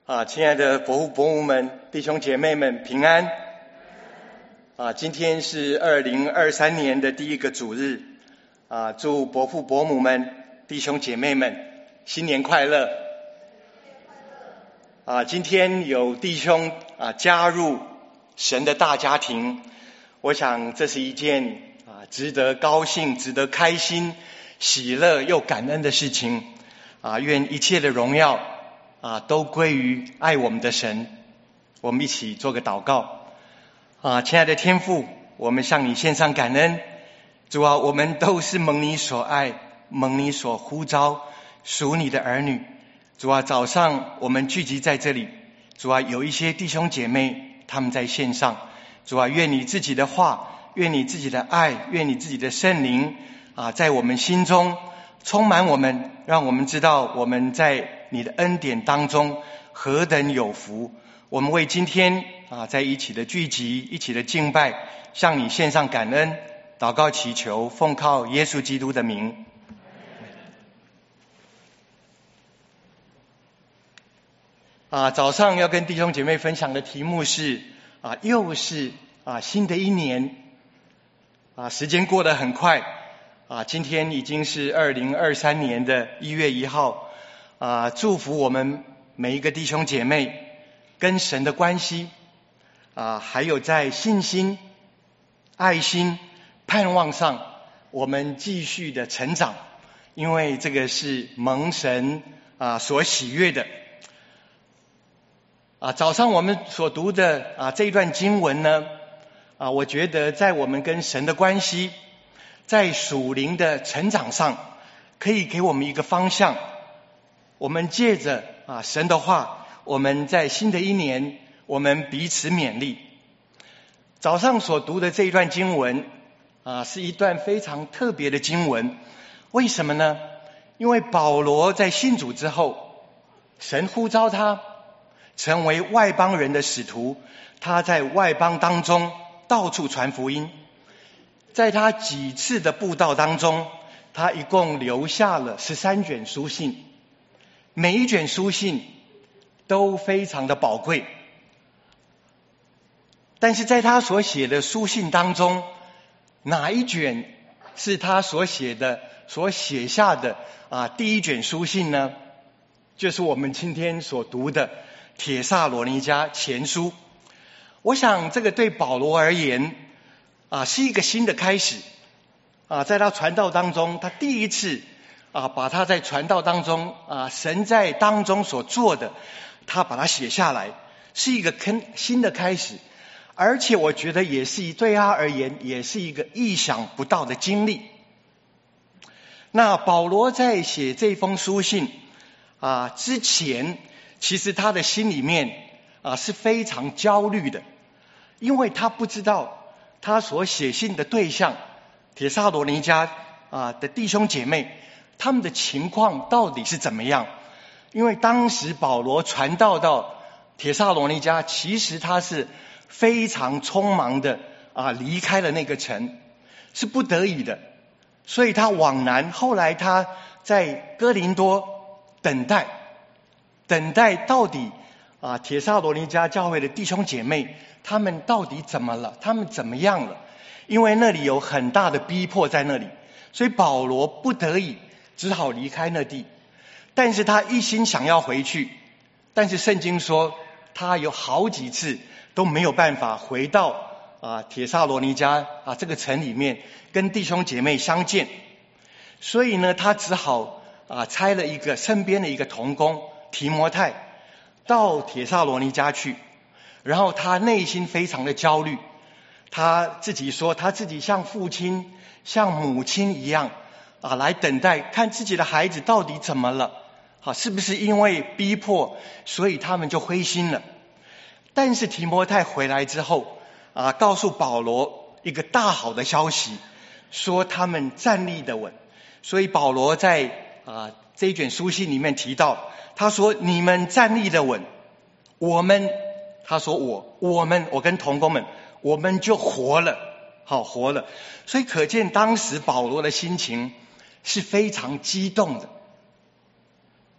亲爱的伯父伯母们、弟兄姐妹们平安。今天是2023年的第一个主日。祝伯父伯母们、弟兄姐妹们新年快乐。今天有弟兄加入神的大家庭，我想这是一件值得高兴、值得开心、喜乐又感恩的事情。愿一切的荣耀都归于爱我们的神。我们一起做个祷告。亲爱的天父，我们向你献上感恩。主啊，我们都是蒙你所爱、蒙你所呼召、属你的儿女。主啊，早上我们聚集在这里，主啊，有一些弟兄姐妹他们在线上。主啊，愿你自己的话，愿你自己的爱，愿你自己的圣灵在我们心中充满我们，让我们知道我们在你的恩典当中何等有福。我们为今天在一起的聚集、一起的敬拜，向你献上感恩，祷告祈求，奉靠耶稣基督的名。早上要跟弟兄姐妹分享的题目是又是新的一年。时间过得很快。今天已经是2023年的1月1号。祝福我们每一个弟兄姐妹跟神的关系还有在信心、爱心、盼望上我们继续的成长，因为这个是蒙神所喜悦的。早上我们所读的这一段经文呢，我觉得在我们跟神的关系，在属灵的成长上，可以给我们一个方向。我们借着神的话，我们在新的一年，我们彼此勉励。早上所读的这一段经文是一段非常特别的经文。为什么呢？因为保罗在信主之后，神呼召他成为外邦人的使徒，他在外邦当中到处传福音。在他几次的布道当中，他一共留下了13卷书信，每一卷书信都非常的宝贵。但是在他所写的书信当中，哪一卷是他所写下的第一卷书信呢？就是我们今天所读的帖撒罗尼迦前书。我想这个对保罗而言是一个新的开始。在他传道当中，他第一次把他在传道当中神在当中所做的，他把它写下来，是一个新的开始。而且我觉得也是对他而言也是一个意想不到的经历。那保罗在写这封书信之前，其实他的心里面是非常焦虑的，因为他不知道他所写信的对象帖撒罗尼迦的弟兄姐妹，他们的情况到底是怎么样。因为当时保罗传道到帖撒罗尼迦，其实他是非常匆忙的离开了那个城，是不得已的，所以他往南。后来他在哥林多等待到底帖撒罗尼迦教会的弟兄姐妹他们到底怎么了，他们怎么样了。因为那里有很大的逼迫在那里，所以保罗不得已只好离开那地。但是他一心想要回去，但是圣经说他有好几次都没有办法回到帖撒罗尼迦这个城里面跟弟兄姐妹相见。所以呢，他只好差了身边的一个同工提摩太到帖撒罗尼迦去。然后他内心非常的焦虑，他自己说他自己像父亲像母亲一样来等待看自己的孩子到底怎么了，是不是因为逼迫所以他们就灰心了。但是提摩太回来之后告诉保罗一个大好的消息，说他们站立得稳。所以保罗在这一卷书信里面提到，他说你们站立得稳，他说我跟同工们我们就活了，活了。所以可见当时保罗的心情是非常激动的。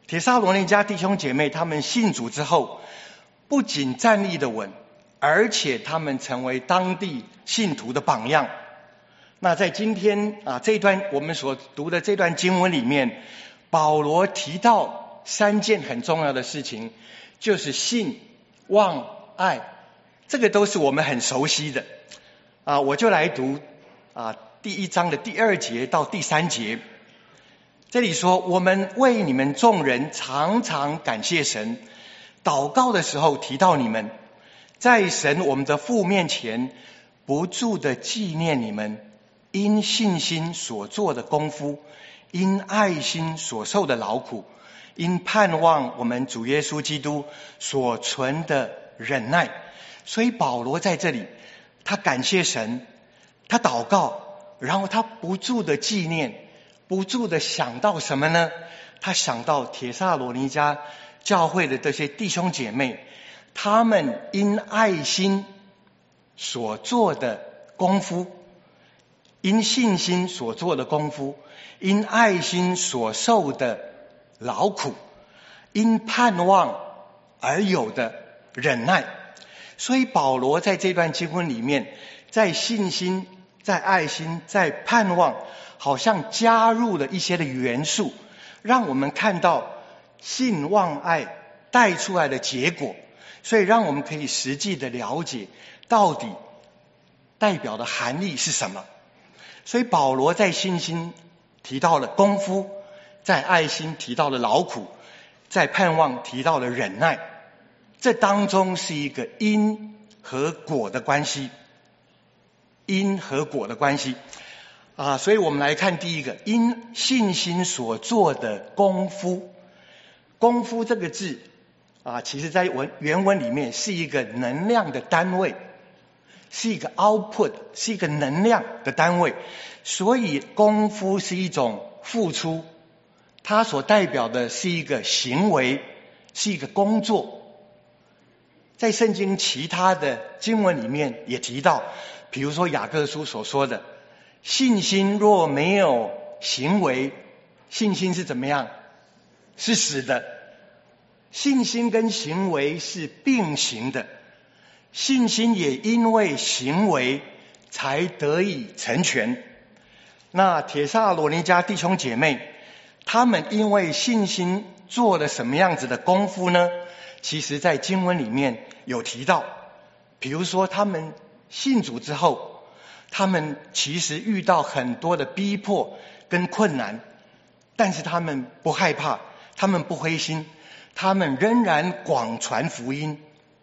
帖撒罗尼迦弟兄姐妹他们信主之后，不仅站立得稳，而且他们成为当地信徒的榜样。那在今天这一段我们所读的这段经文里面，保罗提到3件很重要的事情，就是信、望、爱，这个都是我们很熟悉的。我就来读第1章的第2节到第3节。这里说，我们为你们众人常常感谢神，祷告的时候提到你们，在神我们的父面前不住的纪念你们因信心所做的功夫，因爱心所受的劳苦，因盼望我们主耶稣基督所存的忍耐。所以保罗在这里，他感谢神，他祷告，然后他不住的纪念，不住的想到什么呢？他想到帖撒罗尼迦教会的这些弟兄姐妹，他们因爱心所做的功夫，因信心所做的功夫，因爱心所受的劳苦，因盼望而有的忍耐。所以保罗在这段经文里面，在信心、在爱心、在盼望，好像加入了一些的元素，让我们看到信望爱带出来的结果，所以让我们可以实际的了解到底代表的含义是什么。所以保罗在信心提到了功夫，在爱心提到了劳苦，在盼望提到了忍耐，这当中是一个因和果的关系，因和果的关系所以我们来看第一个，因信心所做的功夫。功夫这个字其实在原文里面是一个能量的单位，是一个 output， 是一个能量的单位，所以功夫是一种付出，它所代表的是一个行为，是一个工作。在圣经其他的经文里面也提到，比如说雅各书所说的，信心若没有行为，信心是怎么样？是死的。信心跟行为是并行的，信心也因为行为才得以成全。那帖撒罗尼迦弟兄姐妹，他们因为信心做了什么样子的功夫呢？其实在经文里面有提到，比如说他们信主之后，他们其实遇到很多的逼迫跟困难，但是他们不害怕，他们不灰心，他们仍然广传福音。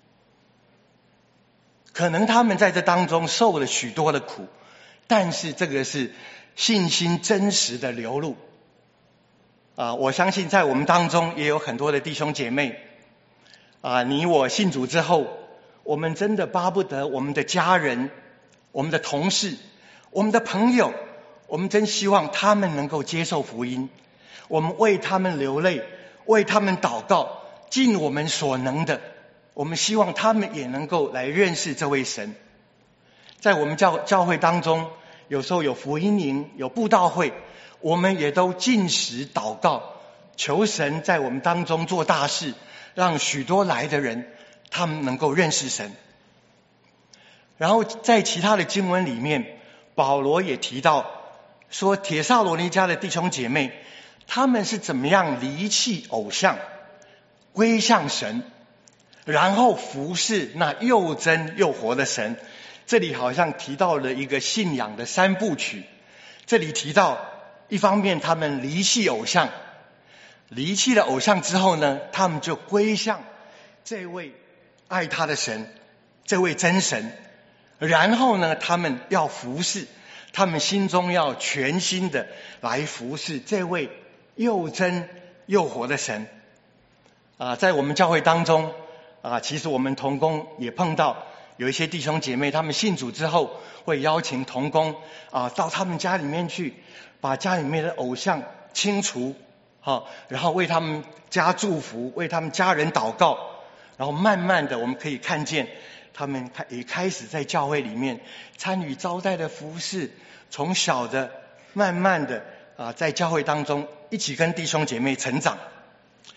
可能他们在这当中受了许多的苦，但是这个是信心真实的流露我相信在我们当中也有很多的弟兄姐妹你我信主之后，我们真的巴不得我们的家人、我们的同事、我们的朋友，我们真希望他们能够接受福音，我们为他们流泪，为他们祷告，尽我们所能的，我们希望他们也能够来认识这位神。在我们教会当中，有时候有福音营，有布道会，我们也都禁食祷告，求神在我们当中做大事，让许多来的人他们能够认识神。然后在其他的经文里面，保罗也提到说，帖撒罗尼迦的弟兄姐妹，他们是怎么样离弃偶像，归向神，然后服侍那又真又活的神。这里好像提到了一个信仰的3部曲。这里提到一方面他们离弃偶像，离弃了偶像之后呢，他们就归向这位爱他的神，这位真神。然后呢，他们要服侍，他们心中要全心的来服侍这位又真又活的神在我们教会当中其实我们同工也碰到有一些弟兄姐妹，他们信主之后会邀请同工到他们家里面去，把家里面的偶像清除然后为他们家祝福，为他们家人祷告，然后慢慢的我们可以看见他们也开始在教会里面参与招待的服事，从小的慢慢的在教会当中一起跟弟兄姐妹成长。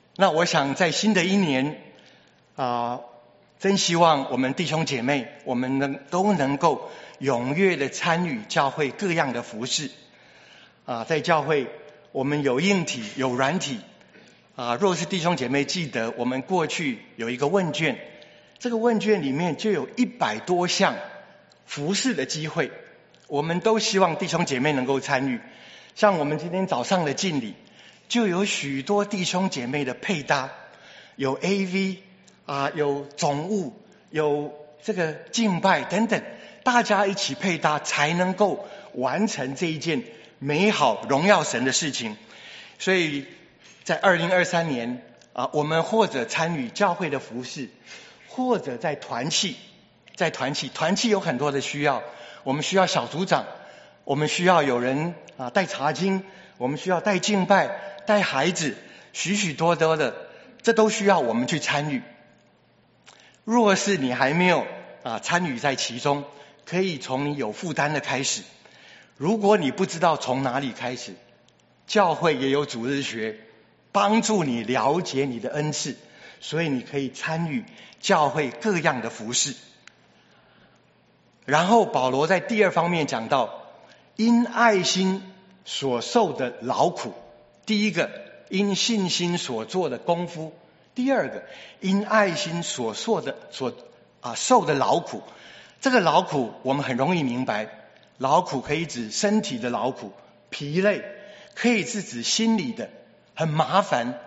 那我想在新的一年真希望我们弟兄姐妹，我们都能够踊跃的参与教会各样的服事在教会我们有硬体有软体若是弟兄姐妹记得，我们过去有一个问卷，这个问卷里面就有100多项服事的机会，我们都希望弟兄姐妹能够参与。像我们今天早上的敬礼，就有许多弟兄姐妹的配搭，有 AV有总务，有这个敬拜等等，大家一起配搭才能够完成这一件美好荣耀神的事情。所以在2023年我们或者参与教会的服事，或者在团契有很多的需要，我们需要小组长，我们需要有人带查经，我们需要带敬拜，带孩子，许许多多的，这都需要我们去参与。若是你还没有参与在其中，可以从你有负担的开始。如果你不知道从哪里开始，教会也有主日学帮助你了解你的恩赐，所以你可以参与教会各样的服事。然后保罗在第2方面讲到因爱心所受的劳苦，第一个因信心所做的功夫，第二个因爱心所受的劳苦。这个劳苦我们很容易明白，劳苦可以指身体的劳苦，疲累，可以是指心理的很麻烦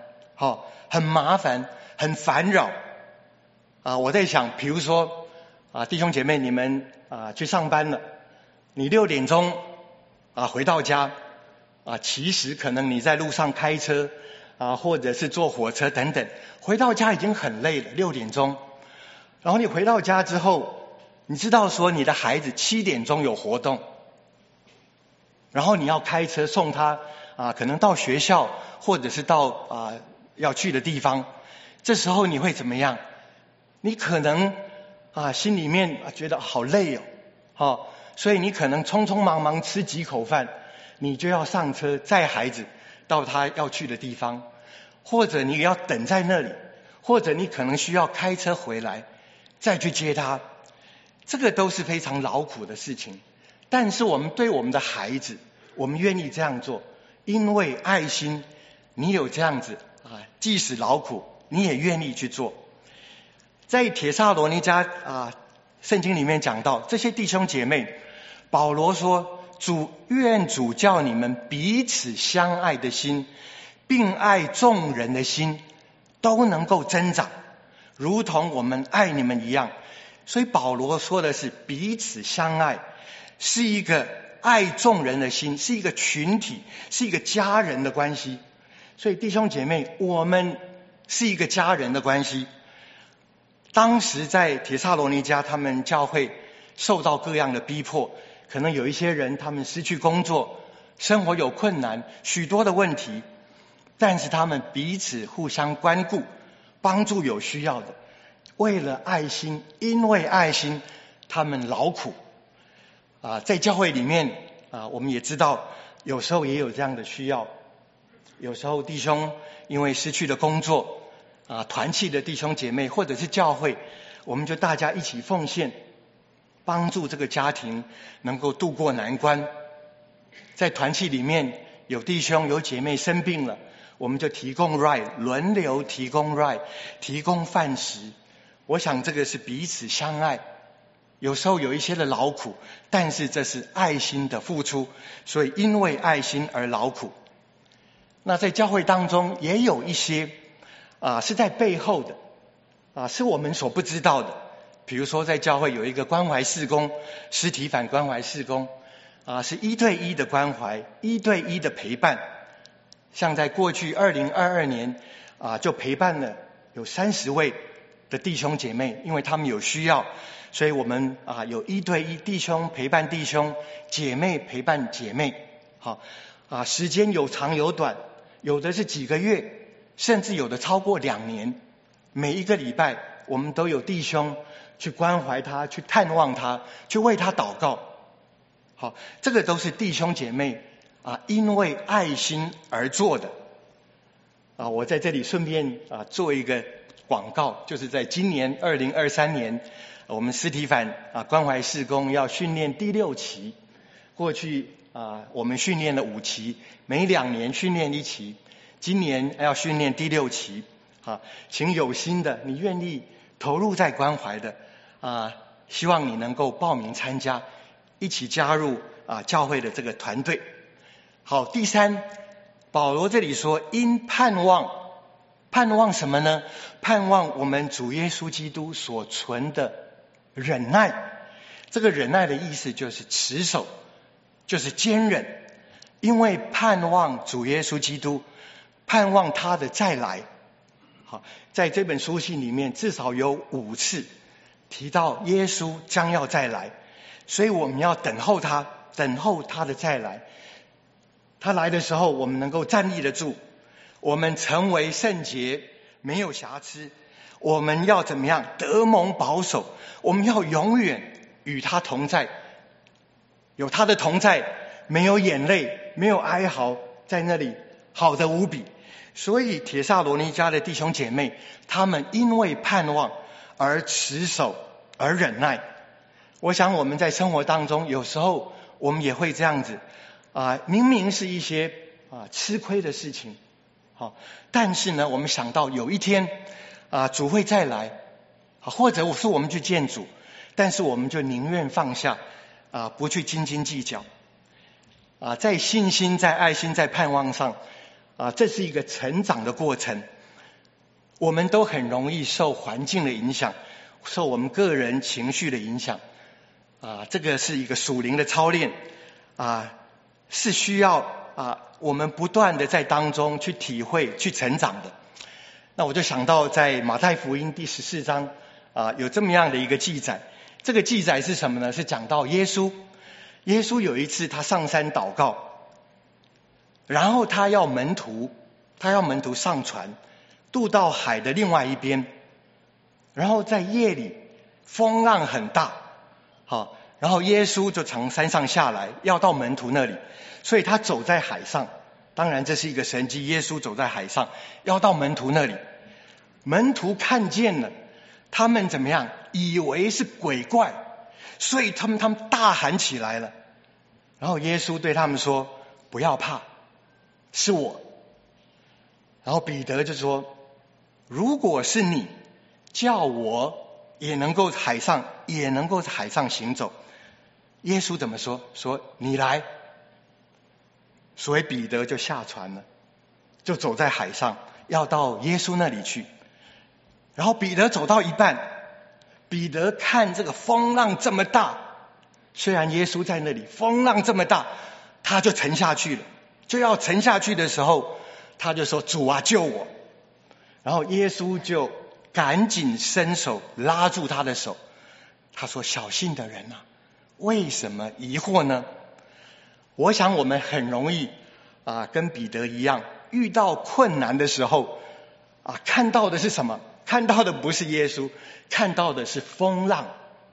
很烦扰我在想，比如说弟兄姐妹，你们去上班了，你6点钟回到家其实可能你在路上开车或者是坐火车等等，回到家已经很累了，6点钟，然后你回到家之后，你知道说你的孩子7点钟有活动，然后你要开车送他可能到学校，或者是到要去的地方，这时候你会怎么样？你可能心里面觉得好累所以你可能匆匆忙忙吃几口饭，你就要上车载孩子到他要去的地方，或者你要等在那里，或者你可能需要开车回来再去接他，这个都是非常劳苦的事情。但是我们对我们的孩子，我们愿意这样做，因为爱心，你有这样子即使劳苦你也愿意去做。在帖撒罗尼迦圣经里面讲到这些弟兄姐妹，保罗说愿主叫你们彼此相爱的心，并爱众人的心都能够增长，如同我们爱你们一样。所以保罗说的是彼此相爱，是一个爱众人的心，是一个群体，是一个家人的关系。所以弟兄姐妹，我们是一个家人的关系。当时在帖撒罗尼迦，他们教会受到各样的逼迫，可能有一些人他们失去工作，生活有困难，许多的问题，但是他们彼此互相关顾，帮助有需要的，为了爱心，因为爱心他们劳苦在教会里面我们也知道有时候也有这样的需要，有时候弟兄因为失去了工作团契的弟兄姐妹或者是教会，我们就大家一起奉献，帮助这个家庭能够度过难关。在团契里面有弟兄有姐妹生病了，我们就提供 ride， 轮流提供 ride， 提供饭食。我想这个是彼此相爱，有时候有一些的劳苦，但是这是爱心的付出，所以因为爱心而劳苦。那在教会当中也有一些是在背后的是我们所不知道的。比如说在教会有一个关怀事工，尸体反关怀事工是1对1的关怀，1对1的陪伴。像在过去2022年就陪伴了有30位的弟兄姐妹，因为他们有需要，所以我们有1对1，弟兄陪伴弟兄，姐妹陪伴姐妹。时间有长有短，有的是几个月，甚至有的超过2年。每一个礼拜我们都有弟兄去关怀他，去探望他，去为他祷告。这个都是弟兄姐妹因为爱心而做的。 我在这里顺便做一个广告，就是在今年2023年，我们司提反关怀事工要训练第6期。过去我们训练了5期，每2年训练1期，今年要训练第6期。请有心的，你愿意投入在关怀的希望你能够报名参加，一起加入教会的这个团队。好，第3，保罗这里说因盼望，盼望什么呢？盼望我们主耶稣基督所存的忍耐。这个忍耐的意思就是持守，就是坚忍，因为盼望主耶稣基督，盼望他的再来。好，在这本书信里面至少有5次提到耶稣将要再来，所以我们要等候他，等候他的再来。他来的时候我们能够站立得住，我们成为圣洁，没有瑕疵。我们要怎么样？得蒙保守，我们要永远与他同在，有他的同在，没有眼泪，没有哀嚎，在那里好得无比。所以帖撒罗尼迦的弟兄姐妹，他们因为盼望而持守，而忍耐。我想我们在生活当中有时候我们也会这样子明明是一些吃亏的事情，但是呢我们想到有一天主会再来，或者是我们去见主，但是我们就宁愿放下不去斤斤计较在信心，在爱心，在盼望上这是一个成长的过程。我们都很容易受环境的影响，受我们个人情绪的影响这个是一个属灵的操练是需要我们不断的在当中去体会，去成长的。那我就想到在马太福音第14章有这么样的一个记载。这个记载是什么呢？是讲到耶稣有一次他上山祷告，然后他要门徒上船渡到海的另外一边，然后在夜里风浪很大然后耶稣就从山上下来要到门徒那里，所以他走在海上。当然这是一个神迹，耶稣走在海上要到门徒那里，门徒看见了，他们怎么样？以为是鬼怪，所以他们大喊起来了。然后耶稣对他们说，不要怕，是我。然后彼得就说，如果是你，叫我也能够在海上行走。耶稣怎么说？说你来。所以彼得就下船了，就走在海上要到耶稣那里去。然后彼得走到一半，彼得看这个风浪这么大，虽然耶稣在那里，风浪这么大，他就沉下去了。就要沉下去的时候，他就说，主啊，救我。然后耶稣就赶紧伸手拉住他的手，他说，小信的人为什么疑惑呢？我想我们很容易跟彼得一样，遇到困难的时候看到的是什么？看到的不是耶稣，看到的是风浪，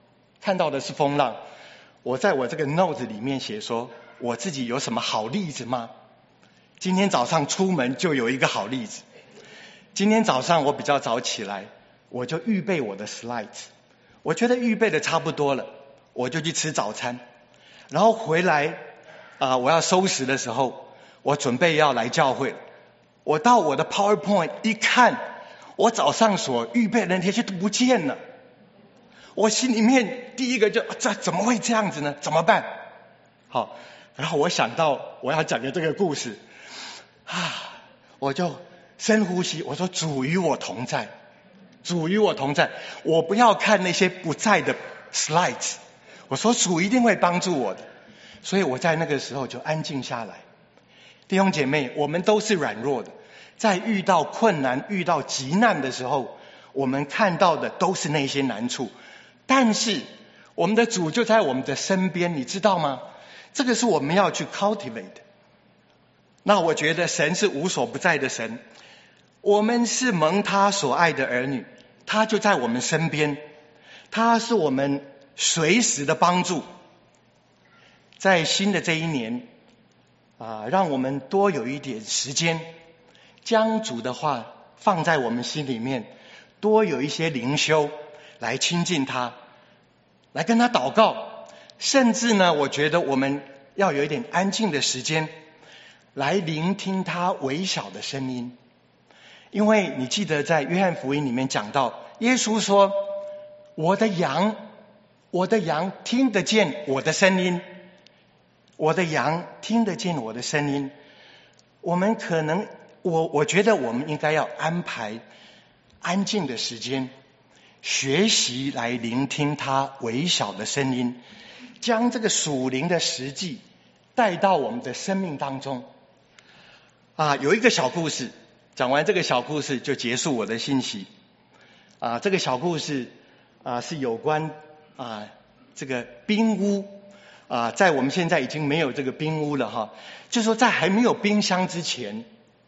我在我这个 note 里面写说，我自己有什么好例子吗？今天早上出门就有一个好例子。今天早上我比较早起来，我就预备我的 slides， 我觉得预备的差不多了，我就去吃早餐。然后回来我要收拾的时候，我准备要来教会了。我到我的 PowerPoint 一看，我早上所预备的那些都不见了。我心里面第一个就这怎么会这样子呢？怎么办？好，然后我想到我要讲的这个故事我就深呼吸，我说主与我同在，主与我同在。我不要看那些不在的 slides， 我说主一定会帮助我的。所以我在那个时候就安静下来。弟兄姐妹，我们都是软弱的，在遇到困难、遇到急难的时候，我们看到的都是那些难处，但是我们的主就在我们的身边，你知道吗？这个是我们要去 cultivate 的。那我觉得神是无所不在的神，我们是蒙他所爱的儿女，他就在我们身边，他是我们随时的帮助。在新的这一年让我们多有一点时间将主的话放在我们心里面，多有一些灵修来亲近他，来跟他祷告，甚至呢，我觉得我们要有一点安静的时间来聆听他微小的声音。因为你记得在约翰福音里面讲到，耶稣说，我的羊听得见我的声音，我的羊听得见我的声音。我们可能我觉得我们应该要安排安静的时间，学习来聆听他微小的声音，将这个属灵的实际带到我们的生命当中。有一个小故事，讲完这个小故事就结束我的信息。这个小故事是有关这个冰屋。在我们现在已经没有这个冰屋了哈，就是说在还没有冰箱之前，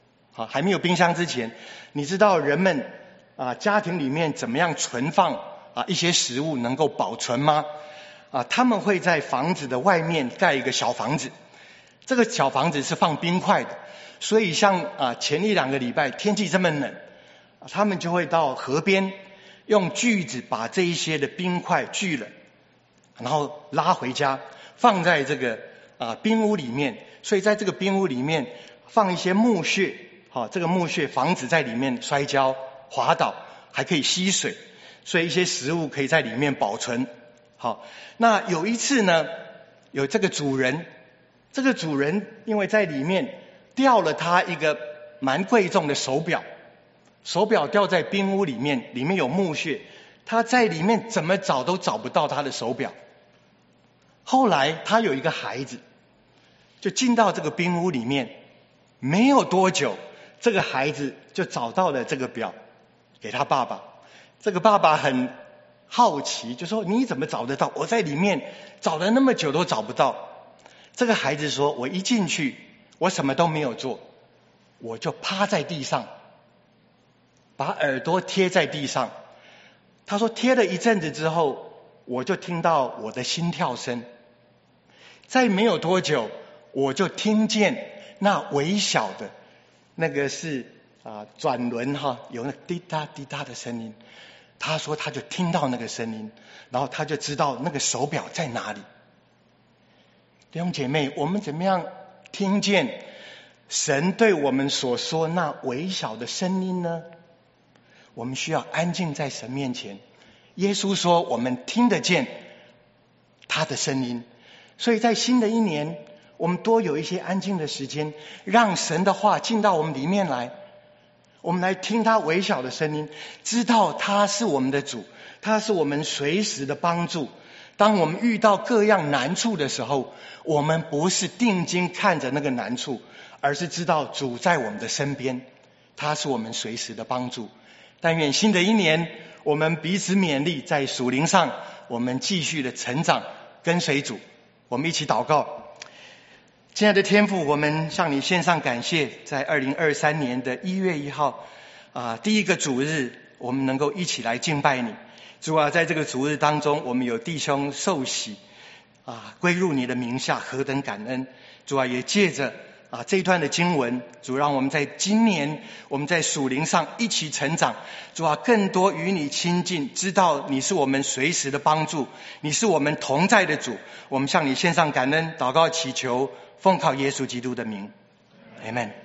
你知道人们家庭里面怎么样存放一些食物能够保存吗？他们会在房子的外面盖一个小房子，这个小房子是放冰块的，所以像前1-2个礼拜天气这么冷，他们就会到河边用锯子把这一些的冰块锯了，然后拉回家放在这个冰屋里面。所以在这个冰屋里面放一些木屑，这个木屑防止在里面摔跤滑倒，还可以吸水，所以一些食物可以在里面保存。那有一次呢，有这个主人因为在里面掉了他一个蛮贵重的手表掉在冰屋里面有木屑，他在里面怎么找都找不到他的手表。后来他有一个孩子就进到这个冰屋里面，没有多久这个孩子就找到了这个表给他爸爸。这个爸爸很好奇，就说你怎么找得到？我在里面找了那么久都找不到。这个孩子说，我一进去我什么都没有做，我就趴在地上，把耳朵贴在地上。他说贴了一阵子之后，我就听到我的心跳声，再没有多久我就听见那微小的那个是转轮有那滴答滴答的声音。他说他就听到那个声音，然后他就知道那个手表在哪里。弟兄姐妹，我们怎么样听见神对我们所说那微小的声音呢？我们需要安静在神面前。耶稣说我们听得见他的声音，所以在新的一年我们多有一些安静的时间，让神的话进到我们里面来，我们来听他微小的声音，知道他是我们的主，他是我们随时的帮助。当我们遇到各样难处的时候，我们不是定睛看着那个难处，而是知道主在我们的身边，他是我们随时的帮助。但愿新的一年我们彼此勉励，在属灵上我们继续的成长，跟随主。我们一起祷告。亲爱的天父，我们向你献上感谢，在2023年的1月1号第一个主日，我们能够一起来敬拜你。主啊，在这个主日当中，我们有弟兄受洗归入你的名下，何等感恩。主啊，也借着这一段的经文，主让我们在今年我们在属灵上一起成长。主啊，更多与你亲近，知道你是我们随时的帮助，你是我们同在的主。我们向你献上感恩，祷告祈求，奉靠耶稣基督的名， Amen。